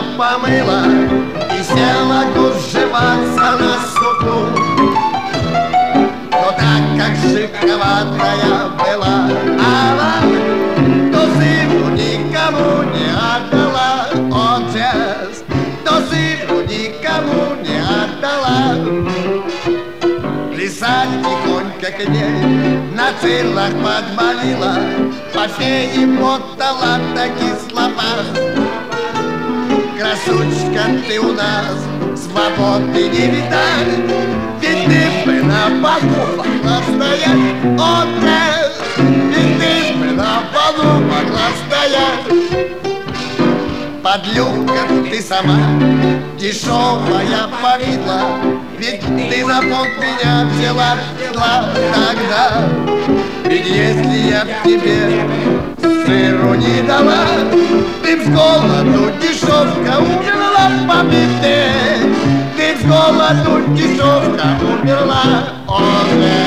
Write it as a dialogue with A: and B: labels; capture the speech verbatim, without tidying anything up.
A: помыла и села куржеваться на суку. Но так как шиковатая была она, то сыну никому не отдала. Отец, то сыну никому не отдала. Лиса тихонько к ней на цырлах подмолила, по фене поддала да кислопах. Красоточка, ты у нас свободный не видать, ведь ты бы на полу могла стоять. Отец, ведь ты бы на полу могла стоять. Подлюка, ты сама дешевая повидла, ведь ты за пол меня взяла, взяла тогда. Ведь если я тебе сыру не дала, ты с голоду дешевка умерла по беде. Ты с голоду дешевка умерла. О,